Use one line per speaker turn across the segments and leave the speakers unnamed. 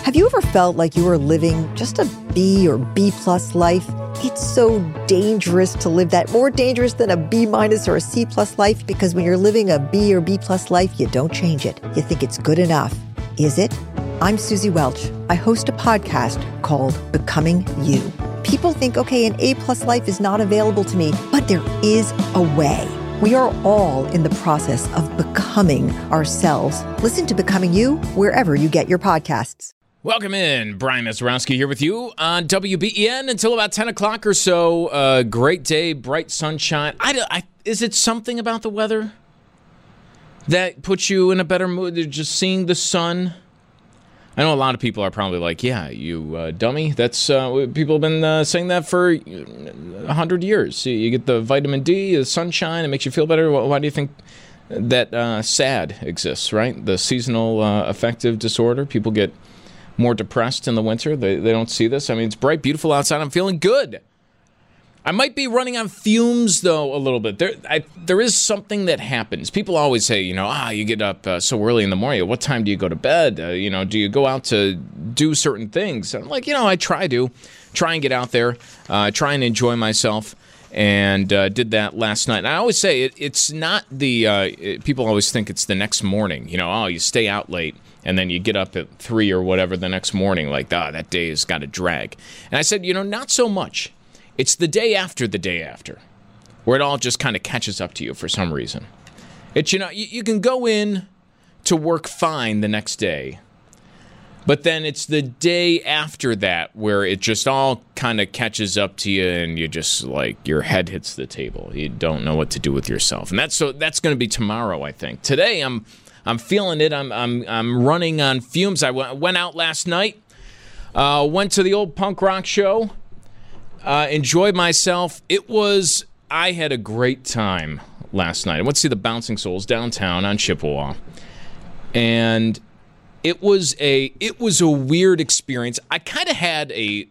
Have you ever felt like you were living just a B or B plus life? It's so dangerous to live that, more dangerous than a B minus or a C plus life, because when you're living a B or B plus life, you don't change it. You think it's good enough. Is it? I'm Susie Welch. I host a podcast called Becoming You. People think, okay, an A plus life is not available to me, but there is a way. We are all in the process of becoming ourselves. Listen to Becoming You wherever you get your podcasts.
Welcome in. Brian Mazurowski here with you on WBEN until about 10 o'clock or so. Great day, bright sunshine. Is it something about the weather that puts you in a better mood? Just seeing the sun? I know a lot of people are probably like, yeah, you dummy. That's people have been saying that for 100 years. You get the vitamin D, the sunshine, it makes you feel better. Why do you think that SAD exists, right? The seasonal affective disorder. People get more depressed in the winter. They don't see this. I mean, it's bright, beautiful outside. I'm feeling good. I might be running on fumes, though, a little bit. There is something that happens. People always say, you get up so early in the morning. What time do you go to bed? Do you go out to do certain things? I'm like, I try and get out there, try and enjoy myself, and did that last night. And I always say it's not the people always think it's the next morning. You stay out late. And then you get up at 3 or whatever the next morning, like, that day has got a drag. And I said, not so much. It's the day after, where it all just kind of catches up to you for some reason. It's, you can go in to work fine the next day, but then it's the day after that where it just all kind of catches up to you and you just, like, your head hits the table. You don't know what to do with yourself. And that's going to be tomorrow, I think. Today, I'm feeling it. I'm running on fumes. I went out last night, went to the old punk rock show, enjoyed myself. I had a great time last night. I went to see the Bouncing Souls downtown on Chippewa, and it was a weird experience. I kind of had is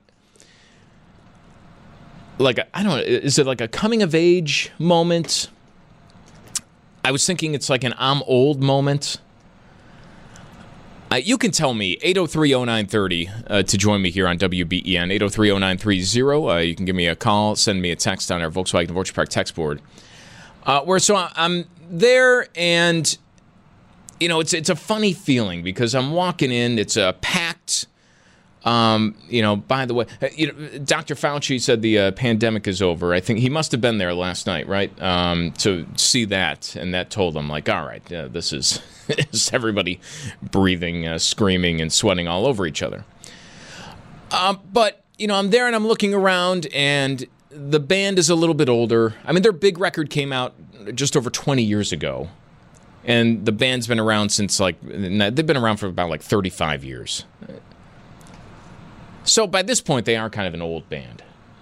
it like a coming of age moment? I was thinking it's like an I'm old moment. You can tell me, 803-0930 to join me here on WBEN, 803-0930. You can give me a call, send me a text on our Volkswagen of Orchard Park text board. I'm there, and, it's a funny feeling because I'm walking in. It's a packed, by the way, Dr. Fauci said the pandemic is over. I think he must have been there last night, right? To see that, and that told him, like, all right, this is everybody breathing, screaming, and sweating all over each other. But, I'm there and I'm looking around, and the band is a little bit older. I mean, their big record came out just over 20 years ago, and the band's been around since, they've been around for about, 35 years. So by this point, they are kind of an old band.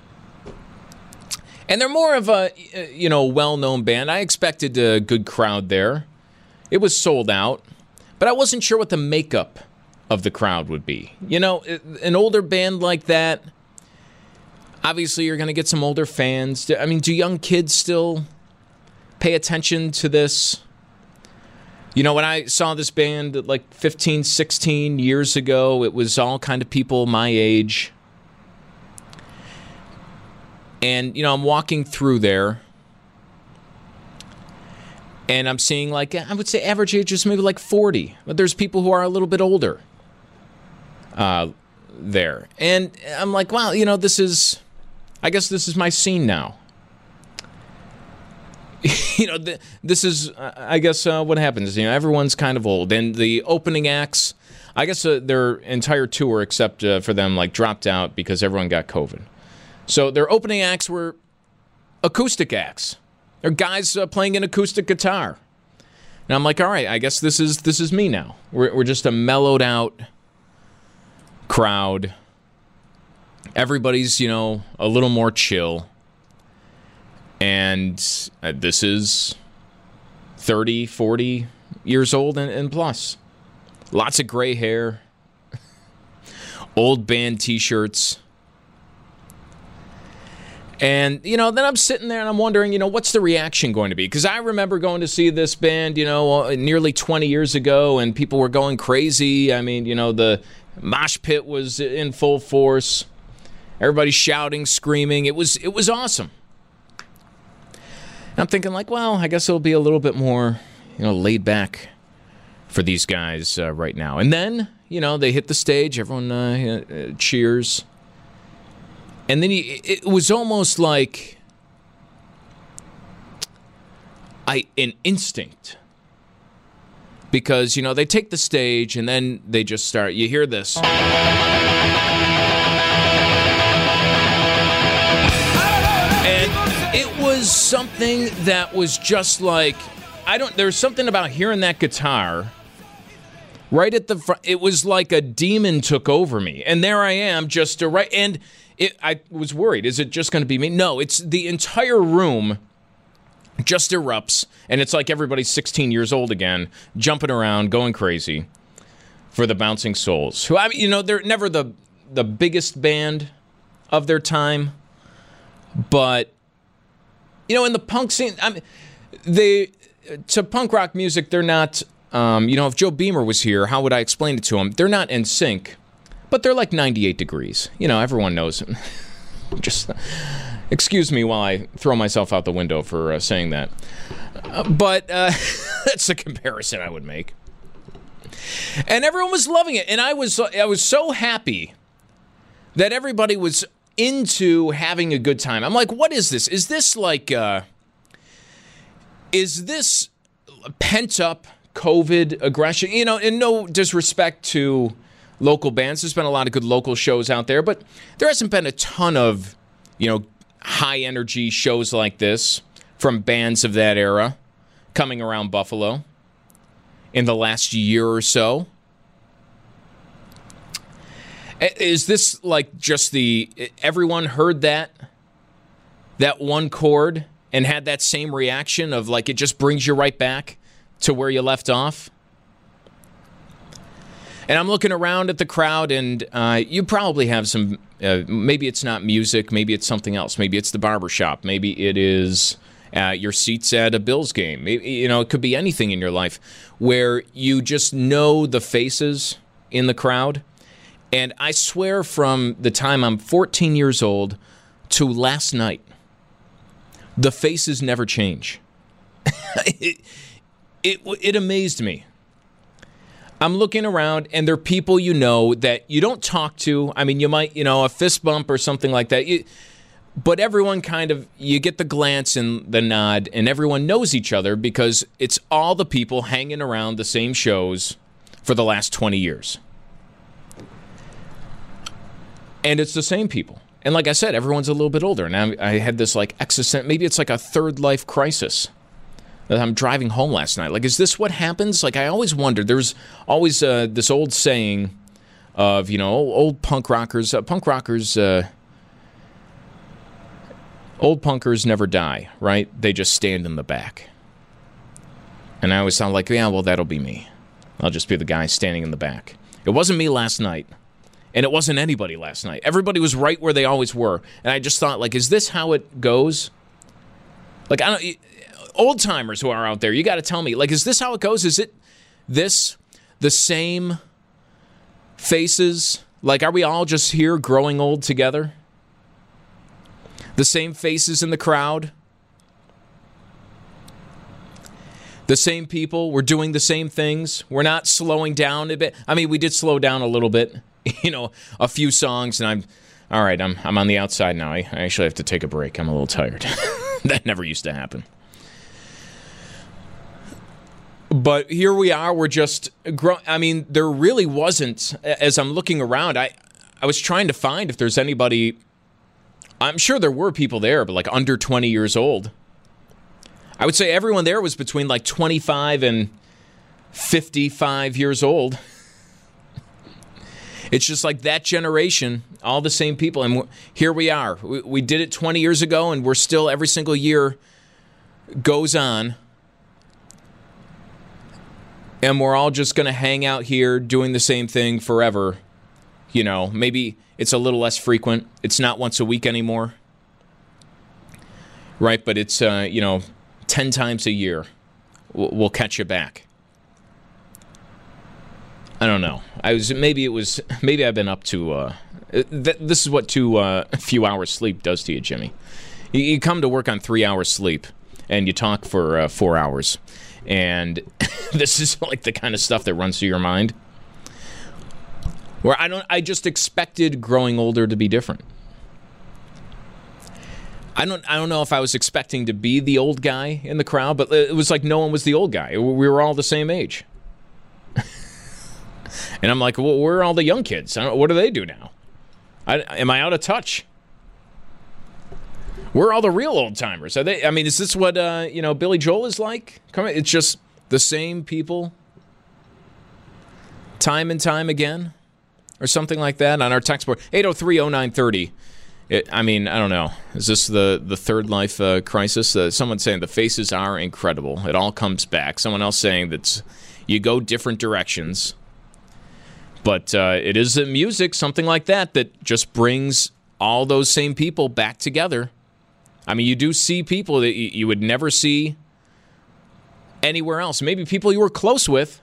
And they're more of a, well-known band. I expected a good crowd there. It was sold out. But I wasn't sure what the makeup of the crowd would be. An older band like that, obviously you're going to get some older fans. I mean, do young kids still pay attention to this? When I saw this band 15, 16 years ago, it was all kind of people my age. And, I'm walking through there, and I'm seeing, I would say average age is maybe 40. But there's people who are a little bit older there. And I'm like, wow, I guess this is my scene now. This is, I guess, what happens. Everyone's kind of old. And the opening acts, I guess their entire tour, except for them, dropped out because everyone got COVID. So their opening acts were acoustic acts. They're guys playing an acoustic guitar. And I'm like, all right, I guess this is me now. We're just a mellowed out crowd. Everybody's, a little more chill. And this is 30, 40 years old and plus. Lots of gray hair. Old band T-shirts. And, then I'm sitting there and I'm wondering, what's the reaction going to be? Because I remember going to see this band, nearly 20 years ago, and people were going crazy. I mean, the mosh pit was in full force. Everybody shouting, screaming. It was awesome. And I'm thinking like, well, I guess it'll be a little bit more, laid back for these guys right now. And then, they hit the stage. Everyone cheers. And then it was almost like an instinct. Because, they take the stage and then they just start. You hear this. And it was something that was just like, there's something about hearing that guitar right at the front. It was like a demon took over me. And there I am just and I was worried. Is it just going to be me? No, it's the entire room just erupts, and it's like everybody's 16 years old again, jumping around, going crazy for the Bouncing Souls. Who, they're never the biggest band of their time, but, in the punk scene, to punk rock music, they're not, if Joe Beamer was here, how would I explain it to him? They're not in sync. But they're like 98 degrees. Everyone knows. Just excuse me while I throw myself out the window for saying that. But that's the comparison I would make. And everyone was loving it. And I was so happy that everybody was into having a good time. I'm like, what is this? Is this like, is this pent-up COVID aggression? In no disrespect to local bands. There's been a lot of good local shows out there, but there hasn't been a ton of, high energy shows like this from bands of that era coming around Buffalo in the last year or so. Is this like just everyone heard that one chord and had that same reaction of like it just brings you right back to where you left off? And I'm looking around at the crowd, and you probably have some, maybe it's not music, maybe it's something else. Maybe it's the barbershop. Maybe it is your seats at a Bills game. It could be anything in your life where you just know the faces in the crowd. And I swear from the time I'm 14 years old to last night, the faces never change. It amazed me. I'm looking around, and there are people that you don't talk to. I mean, you might, a fist bump or something like that. But everyone you get the glance and the nod, and everyone knows each other because it's all the people hanging around the same shows for the last 20 years. And it's the same people. And like I said, everyone's a little bit older. And I had this maybe it's like a third life crisis. I'm driving home last night. Like, is this what happens? Like, I always wondered. There's always this old saying of, old punk rockers. Old punkers never die, right? They just stand in the back. And I always sound like, yeah, well, that'll be me. I'll just be the guy standing in the back. It wasn't me last night. And it wasn't anybody last night. Everybody was right where they always were. And I just thought, like, is this how it goes? Like, old timers who are out there, you got to tell me, like, is this how it goes? Is it the same faces? Like, are we all just here growing old together? The same faces in the crowd? The same people? We're doing the same things? We're not slowing down a bit? I mean, we did slow down a little bit, a few songs, and I'm on the outside now. I actually have to take a break. I'm a little tired. That never used to happen. But here we are, we're just there really wasn't, as I'm looking around, I was trying to find if there's anybody, I'm sure there were people there, but like under 20 years old. I would say everyone there was between like 25 and 55 years old. It's just like that generation, all the same people, and here we are. We did it 20 years ago, and we're still, every single year goes on. And we're all just going to hang out here doing the same thing forever. Maybe it's a little less frequent. It's not once a week anymore. right? But it's, 10 times a year we'll catch you back. I don't know. Maybe I've been up to, this is what a few hours sleep does to you, Jimmy. You come to work on 3 hours sleep and you talk for 4 hours. And this is like the kind of stuff that runs through your mind. Where I just expected growing older to be different. I don't know if I was expecting to be the old guy in the crowd, but it was like no one was the old guy. We were all the same age. And I'm like, well, where are all the young kids? What do they do now? Am I out of touch? Where are all the real old timers? Is this what Billy Joel is like? It's just the same people, time and time again, or something like that on our text board 803-0930. I don't know. Is this the third life crisis? Someone saying the faces are incredible. It all comes back. Someone else saying that you go different directions. But it is the music, something like that just brings all those same people back together. I mean, you do see people that you would never see anywhere else. Maybe people you were close with.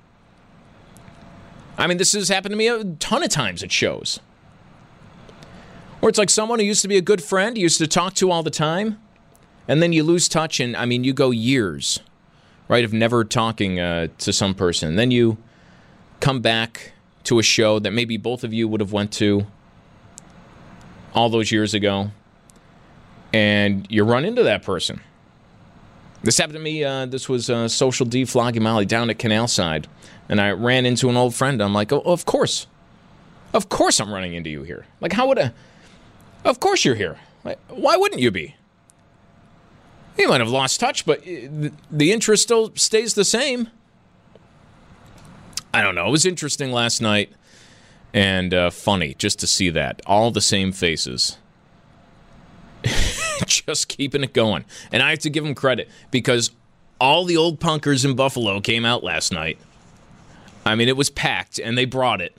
I mean, this has happened to me a ton of times at shows. Or it's like someone who used to be a good friend, you used to talk to all the time, and then you lose touch, and you go years, right, of never talking to some person. Then you come back to a show that maybe both of you would have went to all those years ago, and you run into that person. This happened to me. This was Social D flogging Molly down at Canal Side, and I ran into an old friend. I'm like, oh, of course I'm running into you here. Like, how would I? Of course you're here. Why wouldn't you be? You might have lost touch, but the interest still stays the same. I don't know. It was interesting last night and funny just to see that. All the same faces. Just keeping it going. And I have to give them credit because all the old punkers in Buffalo came out last night. I mean, it was packed, and they brought it.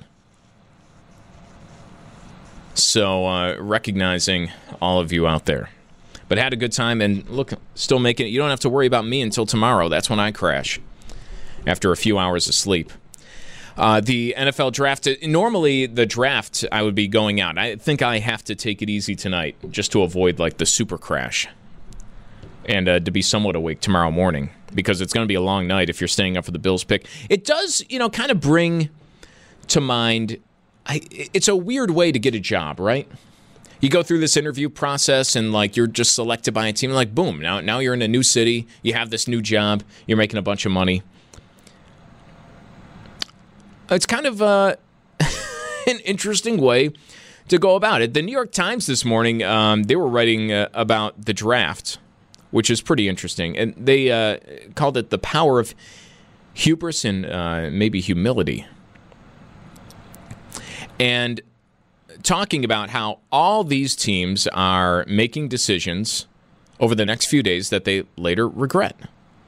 So, recognizing all of you out there. But had a good time, and look, still making it. You don't have to worry about me until tomorrow. That's when I crash, after a few hours of sleep. The NFL draft, normally the draft, I would be going out. I think I have to take it easy tonight just to avoid, like, the super crash. And to be somewhat awake tomorrow morning, because it's going to be a long night if you're staying up for the Bills pick. It does, kind of bring to mind... it's a weird way to get a job, right? You go through this interview process and like you're just selected by a team, and like boom, now you're in a new city, you have this new job, you're making a bunch of money. It's kind of an interesting way to go about it. The New York Times this morning, they were writing about the draft, which is pretty interesting, and they called it the power of hubris and maybe humility. And talking about how all these teams are making decisions over the next few days that they later regret.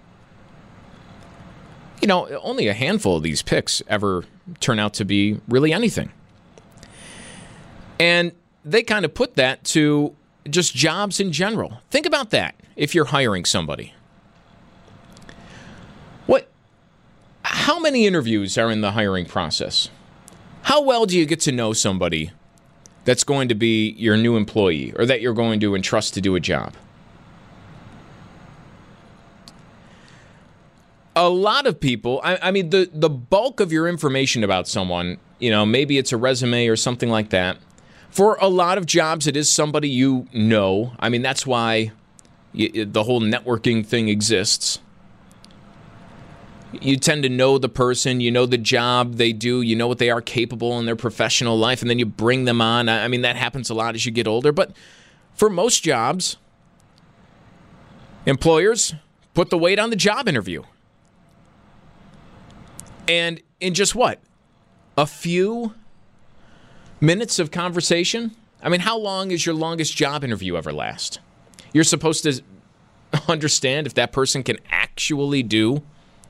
Only a handful of these picks ever turn out to be really anything. And they kind of put that to just jobs in general. Think about that if you're hiring somebody. How many interviews are in the hiring process? How well do you get to know somebody that's going to be your new employee or that you're going to entrust to do a job? A lot of people, the bulk of your information about someone, maybe it's a resume or something like that. For a lot of jobs, it is somebody you know. I mean, that's why the whole networking thing exists. You tend to know the person, you know the job they do, you know what they are capable in their professional life, and then you bring them on. I mean, that happens a lot as you get older. But for most jobs, employers put the weight on the job interview. And in just what? A few minutes of conversation? I mean, how long is your longest job interview ever last? You're supposed to understand if that person can actually do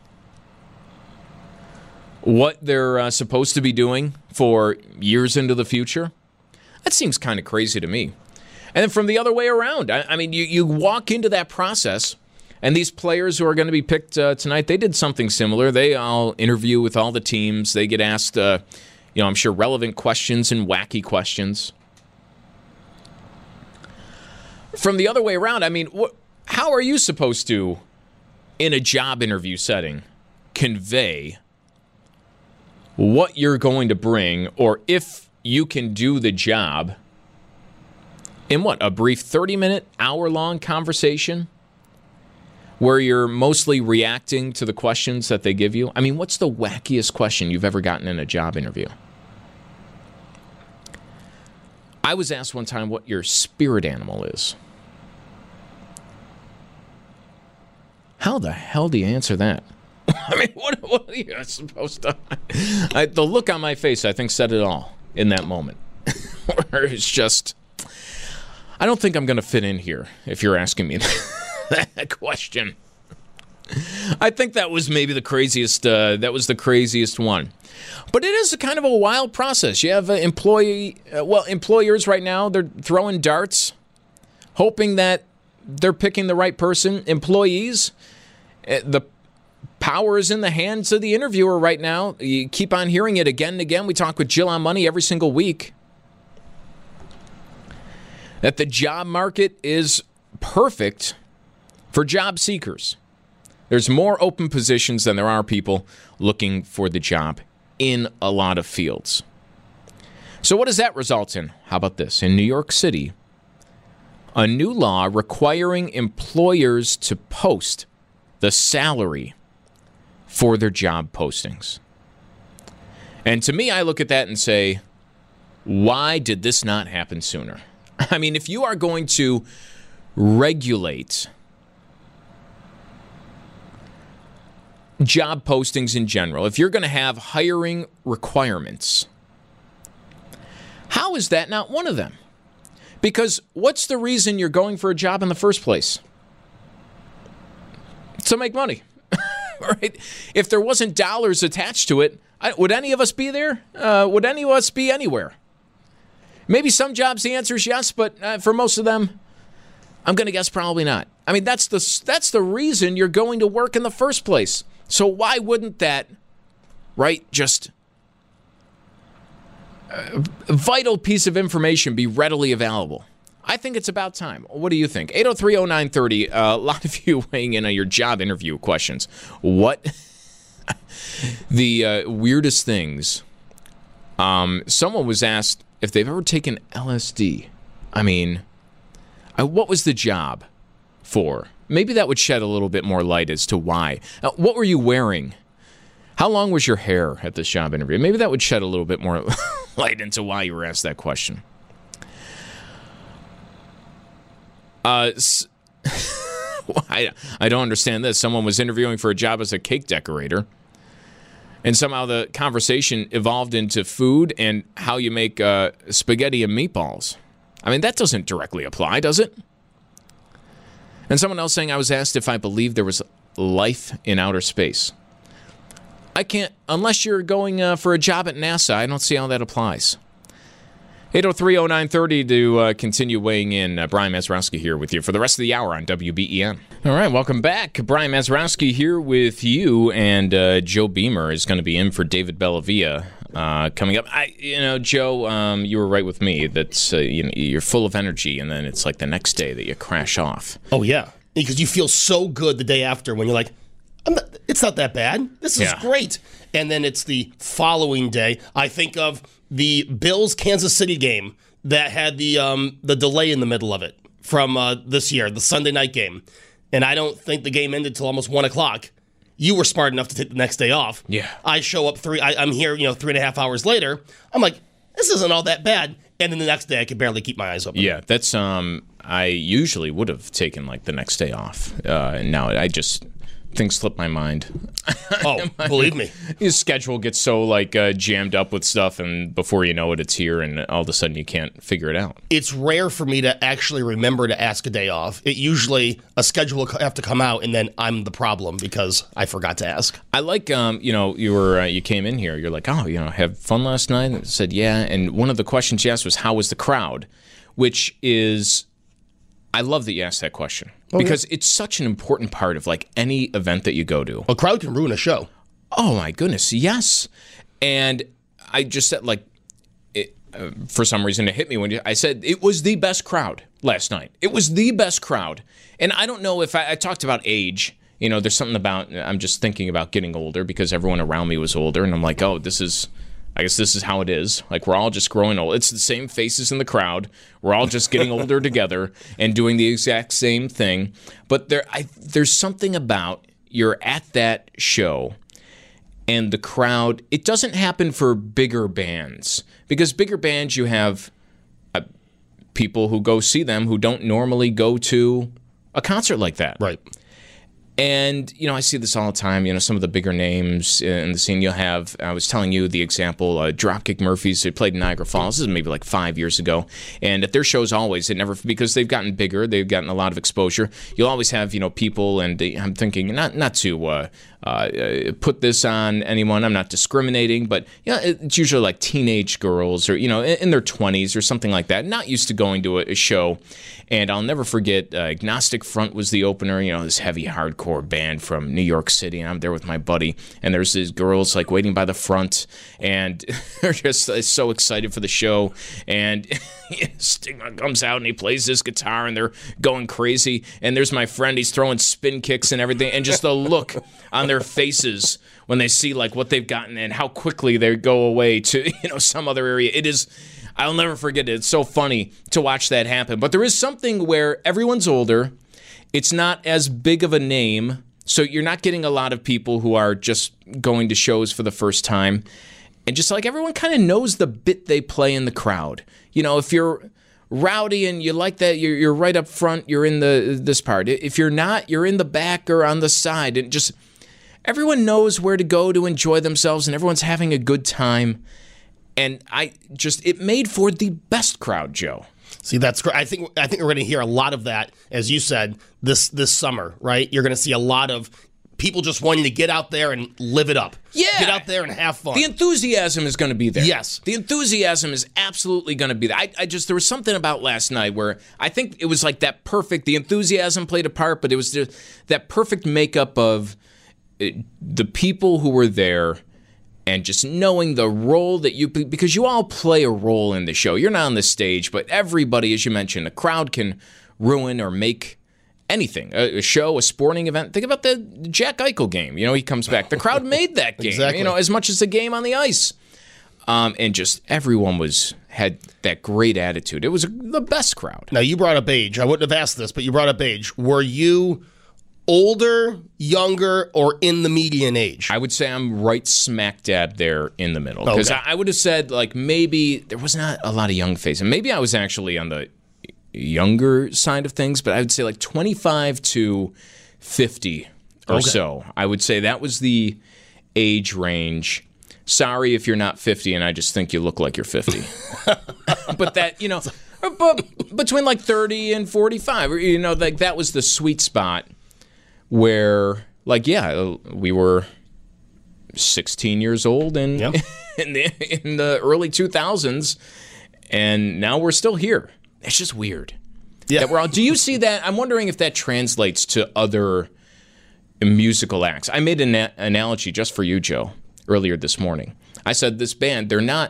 what they're supposed to be doing for years into the future. That seems kind of crazy to me. And then from the other way around, I mean, you walk into that process, and these players who are going to be picked tonight, they did something similar. They all interview with all the teams. They get asked, I'm sure, relevant questions and wacky questions. From the other way around, I mean, how are you supposed to, in a job interview setting, convey what you're going to bring, or if you can do the job in a brief 30-minute, hour-long conversation where you're mostly reacting to the questions that they give you? I mean, what's the wackiest question you've ever gotten in a job interview? I was asked one time what your spirit animal is. How the hell do you answer that? I mean, what are you supposed to... the look on my face, I think, said it all in that moment. Where it's just... I don't think I'm going to fit in here, if you're asking me that question. I think that was maybe the craziest... that was the craziest one. But it is a kind of a wild process. You have employers right now, they're throwing darts, hoping that they're picking the right person. Employees, the power is in the hands of the interviewer right now. You keep on hearing it again and again. We talk with Jill on Money every single week. That the job market is perfect for job seekers. There's more open positions than there are people looking for the job in a lot of fields. So what does that result in? How about this? In New York City, a new law requiring employers to post the salary for their job postings. And to me, I look at that and say, why did this not happen sooner? I mean, if you are going to regulate job postings in general, if you're going to have hiring requirements, how is that not one of them? Because what's the reason you're going for a job in the first place? To make money, right? If there wasn't dollars attached to it, would any of us be there? Would any of us be anywhere? Maybe some jobs the answer is yes, but for most of them, I'm going to guess probably not. I mean, that's the reason you're going to work in the first place. So why wouldn't that, right, just a vital piece of information be readily available? I think it's about time. What do you think? 803-0930, a lot of you weighing in on your job interview questions. What the weirdest things? Someone was asked if they've ever taken LSD. I mean, what was the job for? Maybe that would shed a little bit more light as to why. What were you wearing? How long was your hair at this job interview? Maybe that would shed a little bit more light into why you were asked that question. I don't understand this. Someone was interviewing for a job as a cake decorator, and somehow the conversation evolved into food and how you make spaghetti and meatballs. I mean, that doesn't directly apply, does it? And someone else saying, I was asked if I believed there was life in outer space. I can't, unless you're going for a job at NASA, I don't see how that applies. 803-0930 to continue weighing in. Brian Mazurowski here with you for the rest of the hour on WBEN. All right, welcome back. Brian Mazurowski here with you, and Joe Beamer is going to be in for David Bellavia coming up. Joe, you were right with me. That's you're full of energy, and then it's like the next day that you crash off.
Oh, yeah, because you feel so good the day after when you're like, it's not that bad. This is great. And then it's the following day. I think of the Bills-Kansas City game that had the delay in the middle of it from this year, the Sunday night game. And I don't think the game ended till almost 1 o'clock. You were smart enough to take the next day off. Yeah. I show up I'm here, 3.5 hours later. I'm like, this isn't all that bad. And then the next day I could barely keep my eyes open.
Yeah, that's I usually would have taken like the next day off. And now things slip my mind.
Oh, believe me.
Your schedule gets so jammed up with stuff, and before you know it, it's here, and all of a sudden you can't figure it out.
It's rare for me to actually remember to ask a day off. It usually, a schedule will have to come out, and then I'm the problem because I forgot to ask.
I like, you came in here, you're like, have fun last night? And I said, yeah, and one of the questions you asked was, how was the crowd? which is, I love that you asked that question because it's such an important part of like any event that you go to.
A crowd can ruin a show.
Oh my goodness, yes. And I just said for some reason it hit me when I said it was the best crowd last night. It was the best crowd. And I don't know if I talked about age. You know, there's something about, I'm just thinking about getting older because everyone around me was older. And I'm like, I guess this is how it is. Like, we're all just growing old. It's the same faces in the crowd. We're all just getting older together and doing the exact same thing. But there's something about you're at that show and the crowd. It doesn't happen for bigger bands because bigger bands, you have people who go see them who don't normally go to a concert like that.
Right.
And, you know, I see this all the time. You know, some of the bigger names in the scene you'll have, I was telling you the example, Dropkick Murphys, they played in Niagara Falls. This is maybe like 5 years ago. And at their shows always, because they've gotten bigger, they've gotten a lot of exposure, you'll always have, you know, people, and I'm thinking not to put this on anyone. I'm not discriminating, but, you know, it's usually like teenage girls or, you know, in their 20s or something like that, not used to going to a show. And I'll never forget, Agnostic Front was the opener, you know, this heavy hardcore band from New York City. And I'm there with my buddy, and there's these girls like waiting by the front, and they're just so excited for the show. And Stigma comes out and he plays his guitar, and they're going crazy. And there's my friend, he's throwing spin kicks and everything, and just the look on their faces when they see like what they've gotten and how quickly they go away to, you know, some other area. It is. I'll never forget it. It's so funny to watch that happen. But there is something where everyone's older. It's not as big of a name. So you're not getting a lot of people who are just going to shows for the first time. And just like everyone kind of knows the bit they play in the crowd. You know, if you're rowdy and you like that, you're right up front, you're in this part. If you're not, you're in the back or on the side. And just everyone knows where to go to enjoy themselves, and everyone's having a good time. And it made for the best crowd, Joe.
See, that's great. I think we're going to hear a lot of that, as you said, this summer, right? You're going to see a lot of people just wanting to get out there and live it up.
Yeah.
Get out there and have fun.
The enthusiasm is going to be there.
Yes.
The enthusiasm is absolutely going to be there. There was something about last night where I think it was like the enthusiasm played a part, but it was just that perfect makeup of the people who were there. And just knowing the role that because you all play a role in the show. You're not on the stage, but everybody, as you mentioned, a crowd can ruin or make anything. A show, a sporting event. Think about the Jack Eichel game. You know, he comes back. The crowd made that game,
exactly.
You know, as much as the game on the ice. And just everyone had that great attitude. It was the best crowd.
Now, you brought up age. I wouldn't have asked this, but you brought up age. Were you older, younger, or in the median age?
I would say I'm right smack dab there in the middle. Because I would have said, like, maybe there was not a lot of young faces. Maybe I was actually on the younger side of things, but I would say like 25 to 50 or so. I would say that was the age range. Sorry if you're not 50 and I just think you look like you're 50. But that, you know, but between like 30 and 45, you know, like that was the sweet spot. Where, like, yeah, we were 16 years old in the early 2000s, and now we're still here. It's just weird. Yeah. Do you see that? I'm wondering if that translates to other musical acts. I made an analogy just for you, Joe, earlier this morning. I said this band, they're not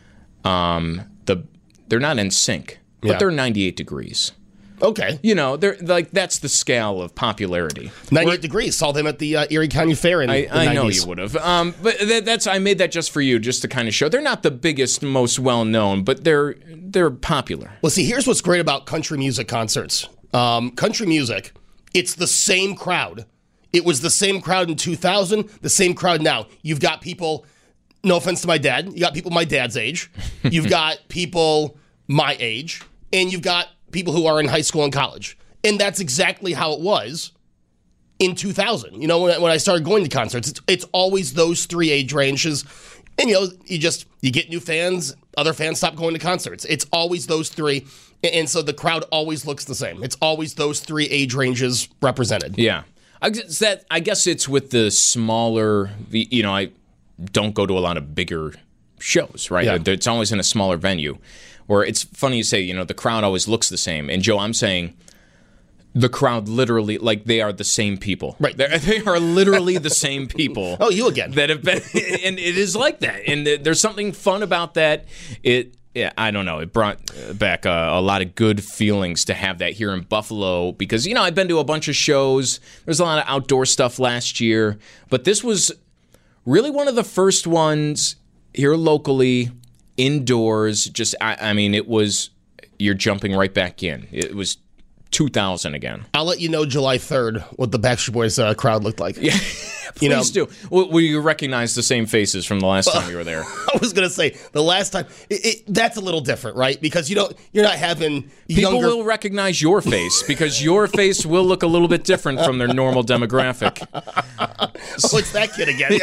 in sync, but they're 98 Degrees.
Okay.
You know, they're like that's the scale of popularity.
98 Degrees. Saw them at the Erie County Fair in the 90s.
I know you would have. But I made that just for you, just to kind of show. They're not the biggest, most well-known, but they're popular.
Well, see, here's what's great about country music concerts. Country music, it's the same crowd. It was the same crowd in 2000, the same crowd now. You've got people, no offense to my dad, you got people my dad's age. You've got people my age. And you've got people who are in high school and college. And that's exactly how it was in 2000. You know, when I started going to concerts, it's always those three age ranges. And, you know, you get new fans, other fans stop going to concerts. It's always those three. And so the crowd always looks the same. It's always those three age ranges represented.
Yeah. I guess it's with the smaller, you know, I don't go to a lot of bigger shows, right? Yeah. It's always in a smaller venue. or it's funny you say, the crowd always looks the same. And Joe, I'm saying the crowd literally, like, they are the same people.
Right.
They are literally the same people.
Oh, you again.
That have been, and it is like that. And there's something fun about that. I don't know. It brought back a lot of good feelings to have that here in Buffalo because, I've been to a bunch of shows. There's a lot of outdoor stuff last year. But this was really one of the first ones here locally, indoors. Just, it was, you're jumping right back in. It was 2000 again.
I'll let you know July 3rd what the Backstreet Boys crowd looked like.
Yeah, please do. Will you recognize the same faces from the last time you were there?
I was going to say the last time. That's a little different, right? Because you're not having
people will recognize your face because your face will look a little bit different from their normal demographic.
Oh, it's that kid again.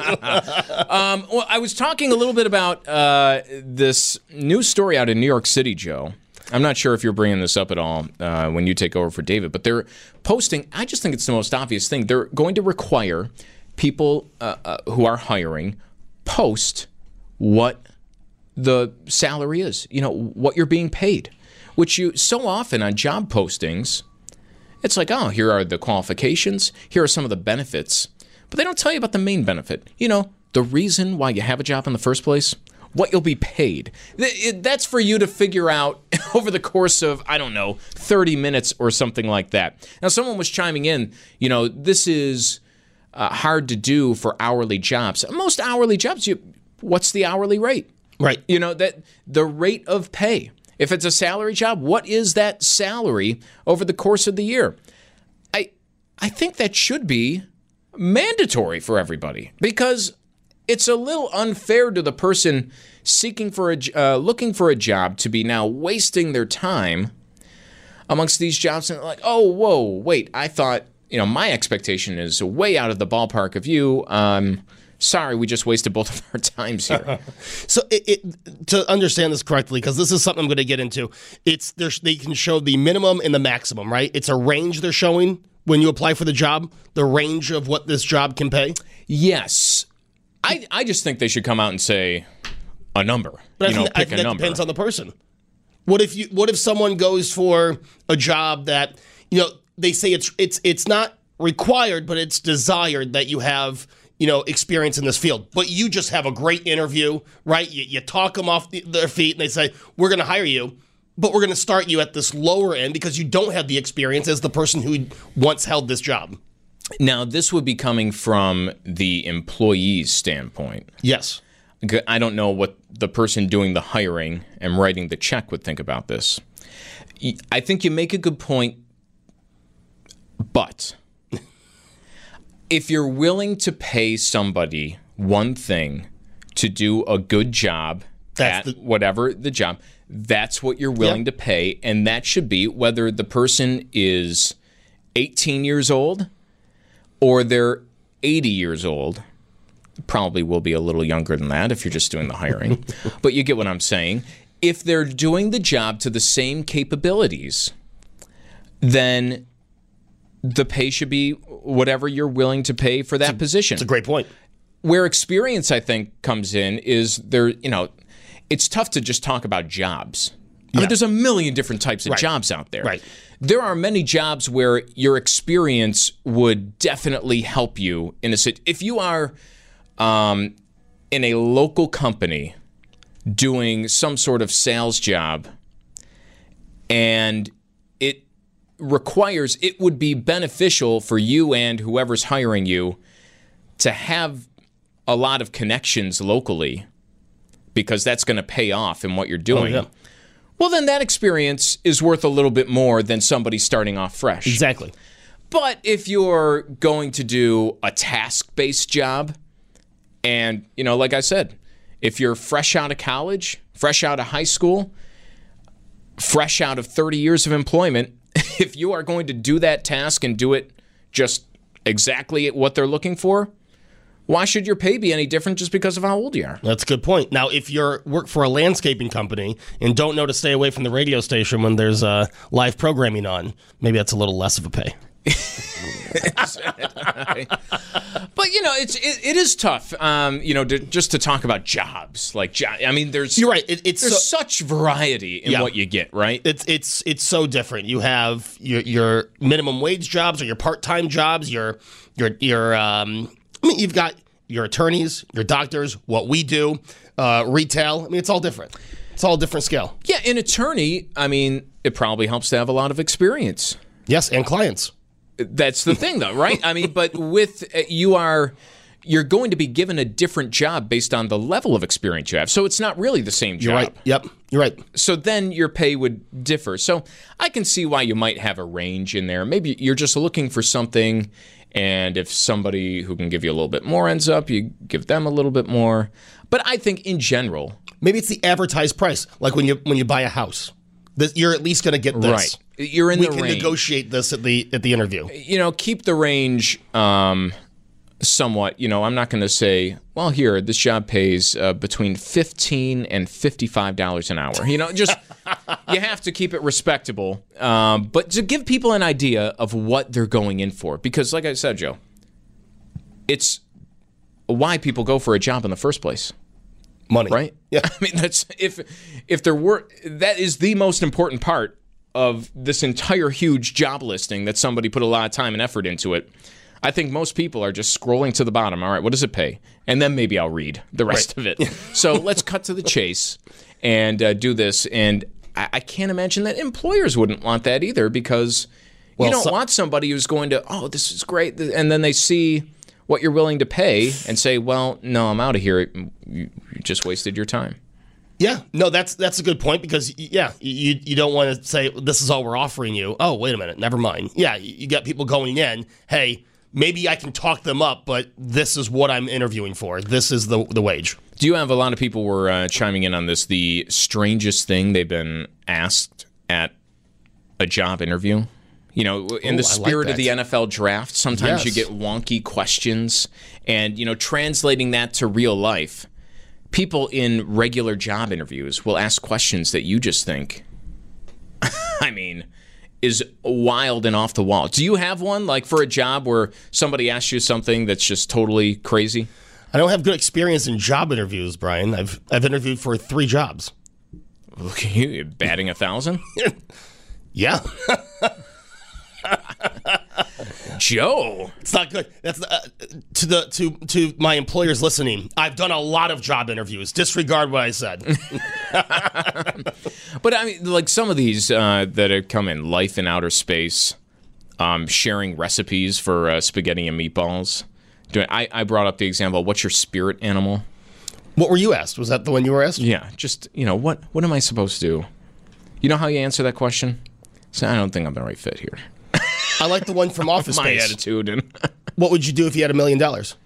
Well, I was talking a little bit about this news story out in New York City, Joe. I'm not sure if you're bringing this up at all when you take over for David, but they're posting, I just think it's the most obvious thing. They're going to require people who are hiring post what the salary is, what you're being paid, which you so often on job postings, it's like, oh, here are the qualifications, here are some of the benefits, but they don't tell you about the main benefit. The reason why you have a job in the first place, what you'll be paid. That's for you to figure out over the course of, 30 minutes or something like that. Now, someone was chiming in, this is hard to do for hourly jobs. Most hourly jobs, what's the hourly rate?
Right.
That the rate of pay. If it's a salary job, what is that salary over the course of the year? I think that should be mandatory for everybody because it's a little unfair to the person looking for a job to be now wasting their time amongst these jobs and like, oh, whoa, wait, I thought, my expectation is way out of the ballpark of you. Sorry, we just wasted both of our times here.
So to understand this correctly, because this is something I'm going to get into, they can show the minimum and the maximum, right? It's a range they're showing when you apply for the job, the range of what this job can pay?
Yes. I just think they should come out and say a number.
But
pick a
that
number.
Depends on the person. What if someone goes for a job that they say it's not required, but it's desired that you have experience in this field, but you just have a great interview, right? You talk them off their feet, and they say we're going to hire you, but we're going to start you at this lower end because you don't have the experience as the person who once held this job.
Now, this would be coming from the employee's standpoint.
Yes.
I don't know what the person doing the hiring and writing the check would think about this. I think you make a good point, but if you're willing to pay somebody one thing to do a good job whatever the job, that's what you're willing to pay, and that should be whether the person is 18 years old or they're 80 years old. Probably will be a little younger than that if you're just doing the hiring. But you get what I'm saying. If they're doing the job to the same capabilities, then the pay should be whatever you're willing to pay for that position.
That's a great point.
Where experience, I think, comes in is it's tough to just talk about jobs. I mean, there's a million different types of jobs out there.
Right.
There are many jobs where your experience would definitely help you in if you are in a local company doing some sort of sales job, and it would be beneficial for you and whoever's hiring you to have a lot of connections locally because that's going to pay off in what you're doing. Oh, yeah. Well, then that experience is worth a little bit more than somebody starting off fresh.
Exactly.
But if you're going to do a task-based job, and, like I said, if you're fresh out of college, fresh out of high school, fresh out of 30 years of employment, if you are going to do that task and do it just exactly what they're looking for, why should your pay be any different just because of how old you are?
That's a good point. Now, if you work for a landscaping company and don't know to stay away from the radio station when there's live programming on, maybe that's a little less of a pay.
But it is tough. Just to talk about jobs. I mean,
you're right.
There's such variety in what you get. Right.
It's so different. You have your minimum wage jobs or your part-time jobs. You've got your attorneys, your doctors, what we do, retail. I mean, it's all different. It's all a different scale.
Yeah, an attorney, I mean, it probably helps to have a lot of experience.
Yes, and clients.
That's the thing, though, right? I mean, but you're going to be given a different job based on the level of experience you have. So it's not really the same job.
You're right. Yep, you're right.
So then your pay would differ. So I can see why you might have a range in there. Maybe you're just looking for something, and if somebody who can give you a little bit more ends up, you give them a little bit more. But I think in general,
maybe it's the advertised price. Like when you buy a house, you're at least going to get this.
Right. You're in the range.
We can negotiate this at the interview.
Keep the range somewhat. I'm not going to say, well, here, this job pays between $15 and $55 an hour. Just you have to keep it respectable. But to give people an idea of what they're going in for. Because like I said, Joe, it's why people go for a job in the first place.
Money.
Right?
Yeah.
I mean, that's if there were, that is the most important part of this entire huge job listing that somebody put a lot of time and effort into it. I think most people are just scrolling to the bottom. All right, what does it pay? And then maybe I'll read the rest of it. So let's cut to the chase and do this. And I can't imagine that employers wouldn't want that either, because you don't want somebody who's going to, oh, this is great. And then they see what you're willing to pay and say, well, no, I'm out of here. You just wasted your time.
Yeah, no, that's a good point, because you don't want to say this is all we're offering you. Oh, wait a minute, never mind. Yeah, you got people going in. Hey, maybe I can talk them up, but this is what I'm interviewing for. This is the wage.
Do you have a lot of people were chiming in on this? The strangest thing they've been asked at a job interview. In the spirit of the NFL draft, sometimes you get wonky questions, and translating that to real life. People in regular job interviews will ask questions that you just think, I mean, is wild and off the wall. Do you have one, like for a job where somebody asks you something that's just totally crazy?
I don't have good experience in job interviews, Brian. I've interviewed for 3 jobs.
Look at you, batting 1,000?
Yeah.
Joe,
it's not good. That's to my employers listening. I've done a lot of job interviews. Disregard what I said.
But I mean, like some of these that have come in, life in outer space, sharing recipes for spaghetti and meatballs. I brought up the example. What's your spirit animal?
What were you asked? Was that the one you were asked?
Yeah. Just what am I supposed to do? You know how you answer that question? So I don't think I'm the right fit here.
I like the one from Office Space.
My attitude. And
what would you do if you had $1 million?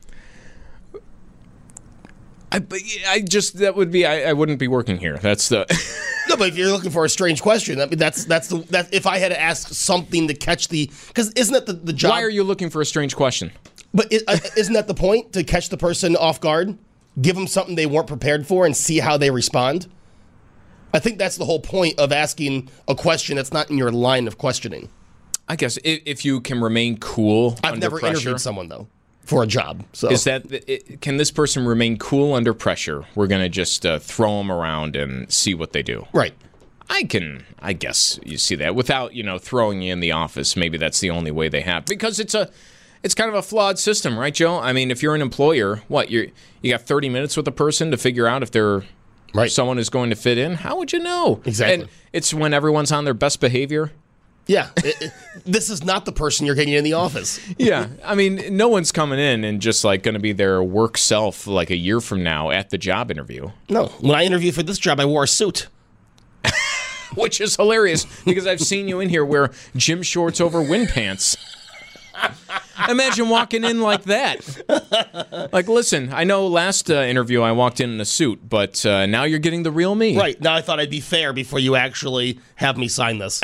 That would be, I wouldn't be working here. That's the.
No, but if you're looking for a strange question, that's if I had to ask something to catch because isn't that the job?
Why are you looking for a strange question?
But isn't that the point, to catch the person off guard, give them something they weren't prepared for, and see how they respond? I think that's the whole point of asking a question that's not in your line of questioning.
I guess if you can remain cool
I've
under
never
pressure.
Interviewed someone, though, for a job. So
can this person remain cool under pressure? We're going to just throw them around and see what they do.
Right.
I guess you see that without, throwing you in the office. Maybe that's the only way they have, because it's kind of a flawed system, right, Joe? I mean, if you're an employer, you got 30 minutes with a person to figure out if they're someone who's going to fit in? How would you know?
Exactly.
And it's when everyone's on their best behavior.
Yeah, this is not the person you're getting in the office.
Yeah, I mean, no one's coming in and just going to be their work self a year from now at the job interview.
No, when I interviewed for this job, I wore a suit.
Which is hilarious, because I've seen you in here wear gym shorts over wind pants. Imagine walking in like that. Listen, I know last interview I walked in a suit, but now you're getting the real me.
Right. Now I thought I'd be fair before you actually have me sign this.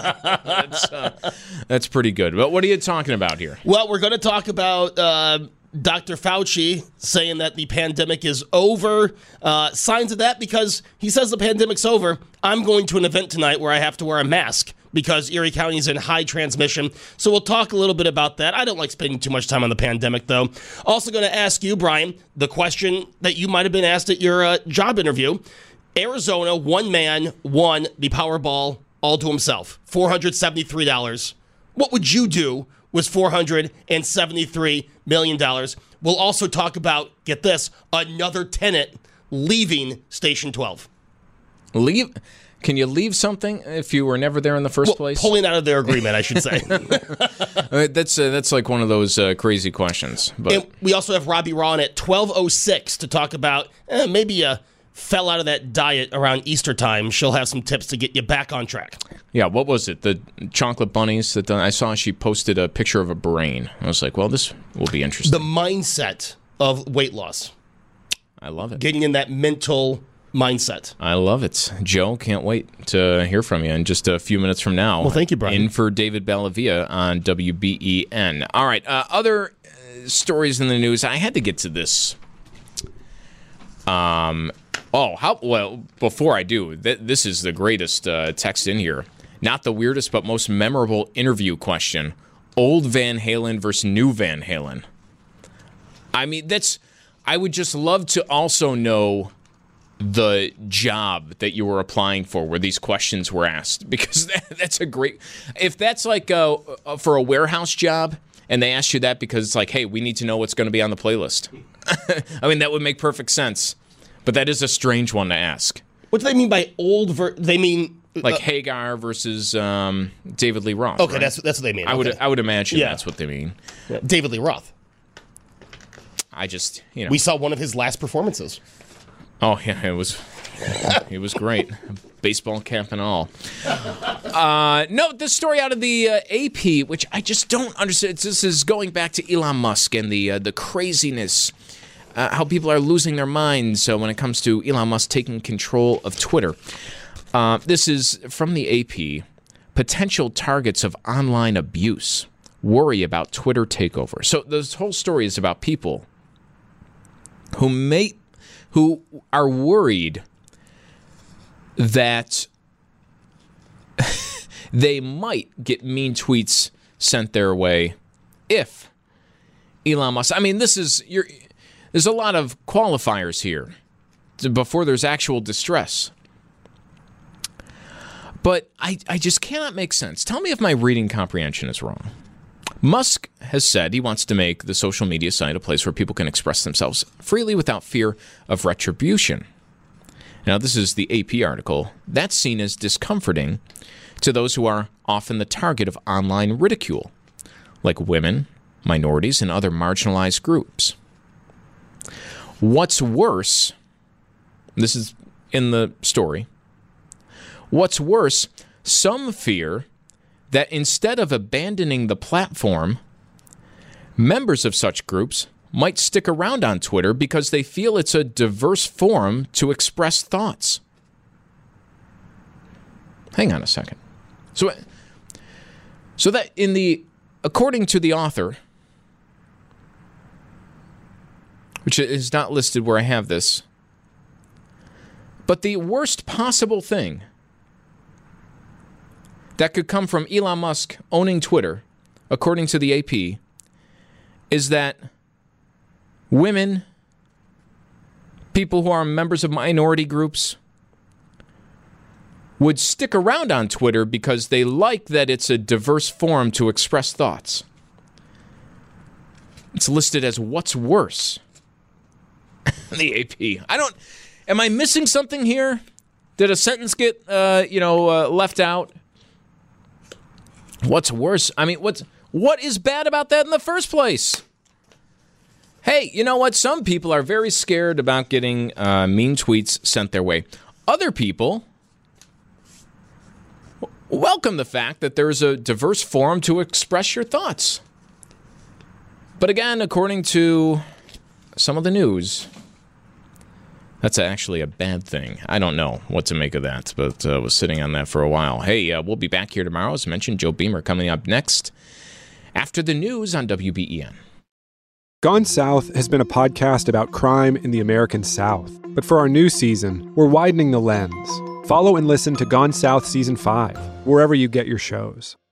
That's pretty good. But what are you talking about here?
Well, we're going to talk about Dr. Fauci saying that the pandemic is over. Signs of that because he says the pandemic's over. I'm going to an event tonight where I have to wear a mask because Erie County is in high transmission. So we'll talk a little bit about that. I don't like spending too much time on the pandemic, though. Also going to ask you, Brian, the question that you might have been asked at your job interview. Arizona, one man won the Powerball all to himself, $473. What would you do with $473 million? We'll also talk about, get this, another tenant leaving Station 12.
Can you leave something if you were never there in the first place?
Pulling out of their agreement, I should say.
That's like one of those crazy questions. But
and we also have Robbie Rawn at 12:06 to talk about maybe fell out of that diet around Easter time. She'll have some tips to get you back on track.
Yeah, what was it? The chocolate bunnies that I saw. She posted a picture of a brain. I was like, well, this will be interesting.
The mindset of weight loss.
I love it.
Getting in that mental mindset.
I love it. Joe, can't wait to hear from you in just a few minutes from now.
Well, thank you, Brian.
In for David Bellavia on WBEN. All right, other stories in the news. I had to get to this. Before I do, this is the greatest text in here. Not the weirdest, but most memorable interview question. Old Van Halen versus new Van Halen. I mean, I would just love to also know the job that you were applying for where these questions were asked, because that's a great, if that's like for a warehouse job and they asked you that because it's like, hey, we need to know what's going to be on the playlist. I mean, that would make perfect sense, but that is a strange one to ask.
What do they mean by old? They mean
like Hagar versus David Lee Roth.
Okay,
right?
that's what they mean.
I would imagine that's what they mean.
Yeah. David Lee Roth.
I just,
we saw one of his last performances.
Oh, yeah, it was great. Baseball cap and all. No, this story out of the AP, which I just don't understand. This is going back to Elon Musk and the craziness, how people are losing their minds when it comes to Elon Musk taking control of Twitter. This is from the AP. Potential targets of online abuse. Worry about Twitter takeover. So this whole story is about people who are worried that they might get mean tweets sent their way if Elon Musk. I mean, there's a lot of qualifiers here before there's actual distress. But I just cannot make sense. Tell me if my reading comprehension is wrong. Musk has said he wants to make the social media site a place where people can express themselves freely without fear of retribution. Now, this is the AP article. That's seen as discomforting to those who are often the target of online ridicule, like women, minorities, and other marginalized groups. What's worse, this is in the story, what's worse, some fear that instead of abandoning the platform, members of such groups might stick around on Twitter because they feel it's a diverse forum to express thoughts. Hang on a second. So that according to the author, which is not listed where I have this, but the worst possible thing that could come from Elon Musk owning Twitter, according to the AP, is that women, people who are members of minority groups, would stick around on Twitter because they like that it's a diverse forum to express thoughts. It's listed as what's worse. The AP. Am I missing something here? Did a sentence get, left out? What's worse? I mean, what is bad about that in the first place? Hey, you know what? Some people are very scared about getting mean tweets sent their way. Other people welcome the fact that there's a diverse forum to express your thoughts. But again, according to some of the news, that's actually a bad thing. I don't know what to make of that, but was sitting on that for a while. Hey, we'll be back here tomorrow. As mentioned, Joe Beamer coming up next after the news on WBEN.
Gone South has been a podcast about crime in the American South. But for our new season, we're widening the lens. Follow and listen to Gone South Season 5, wherever you get your shows.